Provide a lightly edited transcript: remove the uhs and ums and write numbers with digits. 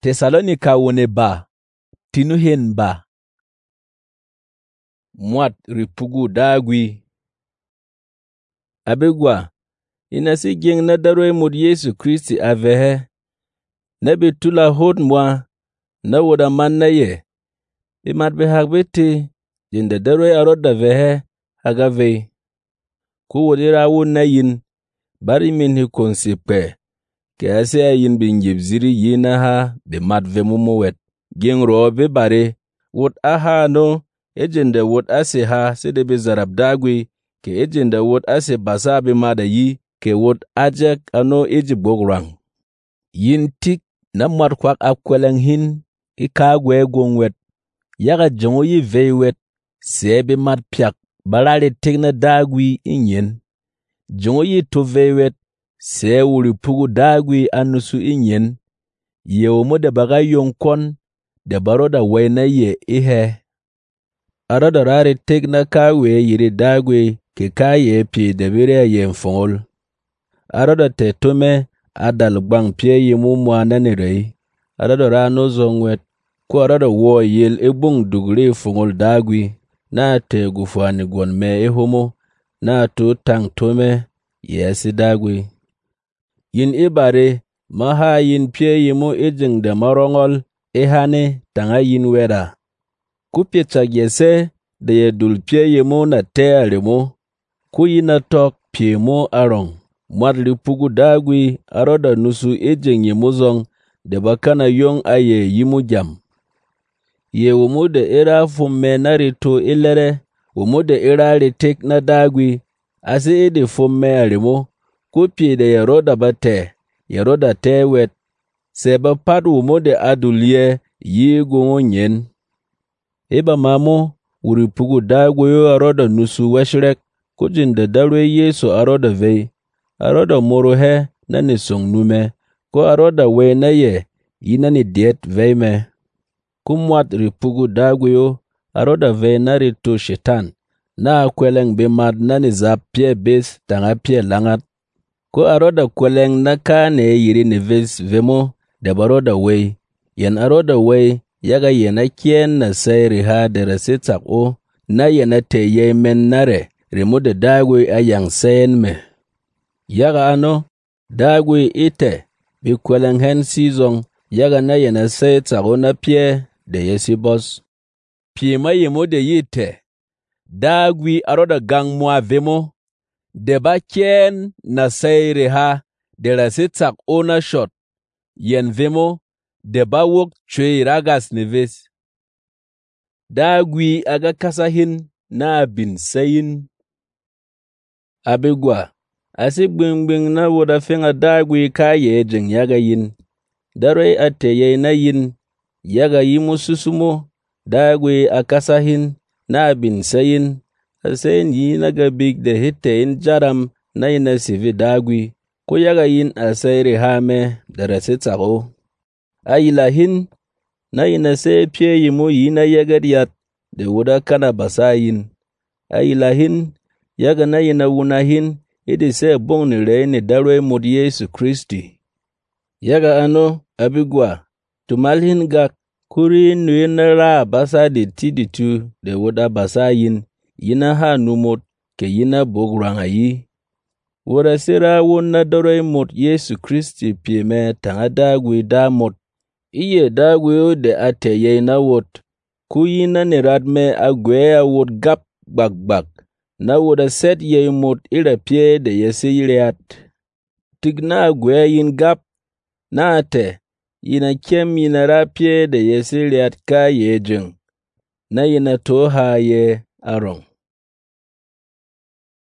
Tesalonika wone ba, tinu hen ba. Mwat ripugu dagwi. Abegwa, inasi geng na daroi mud Yesu Kristi avehe. Na betula hot mwa, na woda man na ye. Imat be hagbeti, jinde daroi aroda vehe, hagave. Ku wodira wun na yin, bari min hi konsipe. Ke ase a yin bin jibziri yina ha be mat ve mumuwet. Geng ro be bare, wot aha no, ejende wot ase ha sede be zarab dagwi, ke ejende wot ase basa be mada yi, ke wot ajek ano eji bograng. Yin tik na mat kwak akweleng hin, ikagwe gongwet. Yaga jongo yi veiwet, sebe mat piak, balare tik na dagwi inyen. Jongo yi to veiwet, se wuri pugu dagwi anusu inyen. Ye omo de baga yonkon, de baroda wayna ye ihe. Arada rare tik na kawe yiri dagwi, ke kaye pi de bire ye mfongol. Arada te tome, adal gbang pie ye mumwa nanirei. Arada rano zongwet, ku arada wo yel ebung dugre fongol dagwi, na te gufani gwan me ehomo, na to tang tome, yesi dagwi. Yin ibare, maha yin pie yemo ejeng de marongol, ehane tanga yin wera. Kupye chagyese, de ye dul pie yemo na te alemo, ku yina tok pie mo arong. Mwadli pugu dagwi, aroda nusu ejeng yemo zong, de bakana yong aye yimu jam. Ye womo de era fumme narito ilere, womo de era retek na dagwi, ase ede fumme alemo, kupye de yeroda bate, yeroda te wet, seba pad womo de adulye yi gongo nyen. Eba mamo, wuri pugu dagwi yo aroda nusu weshrek, kujin de darwe Yesu aroda vei, aroda moro he na ni song nume, ko aroda we na ye, yina ni diet vei me. Kumwat ripugu dagwi yo, aroda vei na rito shetan, na kweleng be mad na ni zap pie bes tanga pie langat. Ko aroda kweleng na ka ne yiri ni ves vemo, de baroda wei, yen aroda wei, yaga yena kien na sayri ha de resetak o, na yena te ye men nare, remo de dagwi ayang sayen me. Yaga ano, dagwi ite, bi kweleng hen sizong, yaga na yena saytak o na pie, de yesi bos. Pie ma yemo de yite, dagwi aroda gang mwa vemo, de ba kien na sayri ha, de resetak o na shot, yen vemo, de ba wok chwe ragas neves. Dagwi aga kasahin na bin sayin. Abegwa, asi gbing na woda fenga dagwi ka ye jeng yaga yin. Daroi ate ye na yin, yaga yimu susumo, dagwi akasahin na bin sayin. Asayin yi naga big de hite in jaram na ina sivi dagwi, ko yaga yin asayri hame da rasitako. Ayilahin, na ina se pie yimu yina yagadiyat, de woda kana basayin. Ayilahin, yaga na ina wunahin, idi se bong ni rei ni darwe mud Yesu Kristi. Yaga ano, abigwa, tumalhin gak, kuri nuyina ra basa di tiditu, de woda basayin, yina ha numot, ke yina bogranga yi. Woda sira wuna darwe mud Yesu Kristi pie me tanga dagwi da mot. Iye dagwi de ate ye na wot, ku yina ni radme agwea wot gap bak, na woda set ye mot ira pie de yesi yileat. Tigna agwea yin gap, na ate, yina kem yina ra pie de yesi liat ka ye jeng, na yina toha ye arong.